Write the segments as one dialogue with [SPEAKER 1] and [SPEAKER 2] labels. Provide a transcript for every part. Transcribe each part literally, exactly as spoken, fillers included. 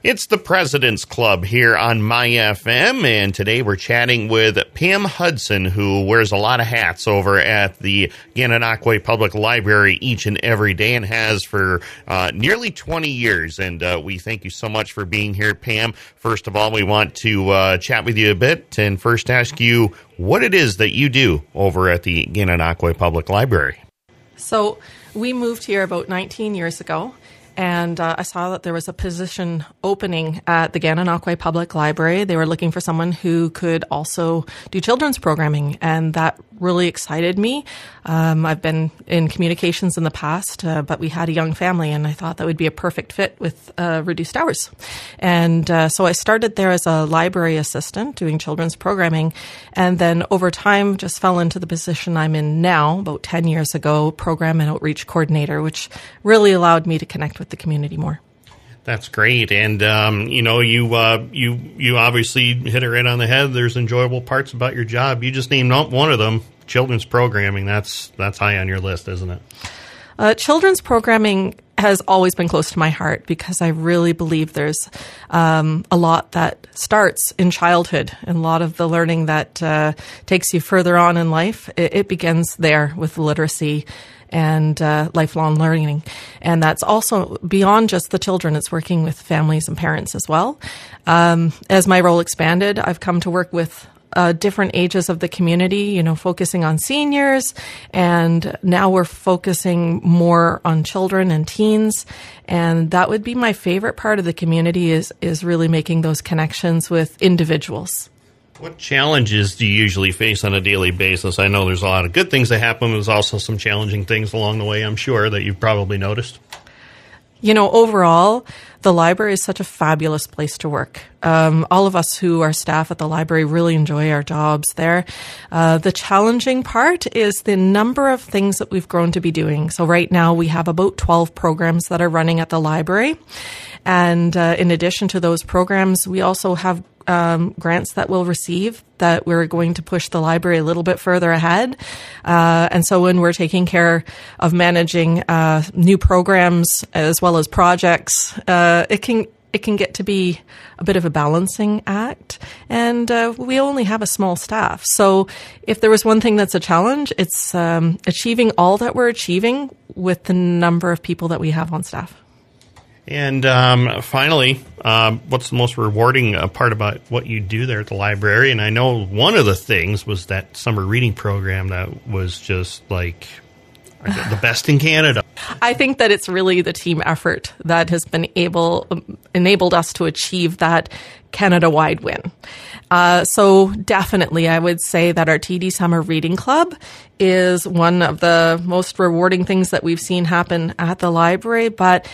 [SPEAKER 1] It's the President's Club here on My F M, and today we're chatting with Pam Hudson, who wears a lot of hats over at the Gananoque Public Library each and every day and has for uh, nearly twenty years. And uh, we thank you so much for being here, Pam. First of all, we want to uh, chat with you a bit and first ask you what it is that you do over at the Gananoque Public Library.
[SPEAKER 2] So we moved here about nineteen years ago. And uh, I saw that there was a position opening at the Gananoque Public Library. They were looking for someone who could also do children's programming, and that really excited me. Um, I've been in communications in the past, uh, but we had a young family, and I thought that would be a perfect fit with uh, reduced hours. And uh, so I started there as a library assistant doing children's programming, and then over time just fell into the position I'm in now, about ten years ago, program and outreach coordinator, which really allowed me to connect with the community more.
[SPEAKER 1] That's great. And, um, you know, you uh, you you obviously hit it right on the head. There's enjoyable parts about your job. You just named one of them, children's programming. That's that's high on your list, isn't it?
[SPEAKER 2] Uh, children's programming has always been close to my heart because I really believe there's um, a lot that starts in childhood, and a lot of the learning that uh, takes you further on in life, it, it begins there with literacy and uh, lifelong learning. And that's also beyond just the children. It's working with families and parents as well. Um, as my role expanded, I've come to work with uh, different ages of the community, you know, focusing on seniors. And now we're focusing more on children and teens. And that would be my favorite part of the community is, is really making those connections with individuals.
[SPEAKER 1] What challenges do you usually face on a daily basis? I know there's a lot of good things that happen. There's also some challenging things along the way, I'm sure, that you've probably noticed.
[SPEAKER 2] You know, overall, the library is such a fabulous place to work. Um, all of us who are staff at the library really enjoy our jobs there. Uh, the challenging part is the number of things that we've grown to be doing. So right now we have about twelve programs that are running at the library. And uh, in addition to those programs, we also have um, grants that we'll receive that we're going to push the library a little bit further ahead. Uh, and so when we're taking care of managing uh, new programs as well as projects, uh, it can it can get to be a bit of a balancing act. And uh, we only have a small staff. So if there was one thing that's a challenge, it's um, achieving all that we're achieving with the number of people that we have on staff.
[SPEAKER 1] And um, finally, um, what's the most rewarding uh, part about what you do there at the library? And I know one of the things was that summer reading program that was just like the best in Canada.
[SPEAKER 2] I think that it's really the team effort that has been able enabled us to achieve that Canada-wide win. Uh, so definitely, I would say that our T D Summer Reading Club is one of the most rewarding things that we've seen happen at the library, but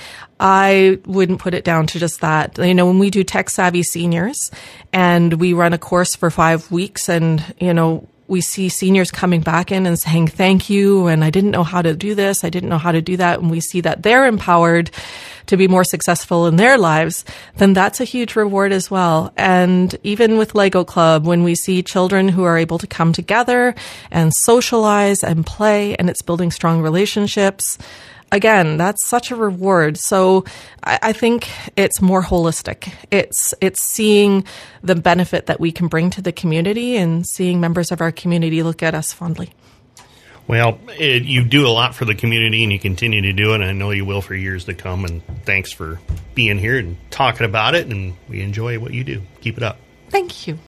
[SPEAKER 2] I wouldn't put it down to just that. You know, when we do Tech Savvy Seniors and we run a course for five weeks and, you know, we see seniors coming back in and saying, thank you, and I didn't know how to do this, I didn't know how to do that, and we see that they're empowered to be more successful in their lives, then that's a huge reward as well. And even with Lego Club, when we see children who are able to come together and socialize and play, and it's building strong relationships, again, that's such a reward. So I, I think it's more holistic. It's it's seeing the benefit that we can bring to the community and seeing members of our community look at us fondly.
[SPEAKER 1] Well, it, you do a lot for the community, and you continue to do it, and I know you will for years to come, and thanks for being here and talking about it, and we enjoy what you do. Keep it up.
[SPEAKER 2] Thank you.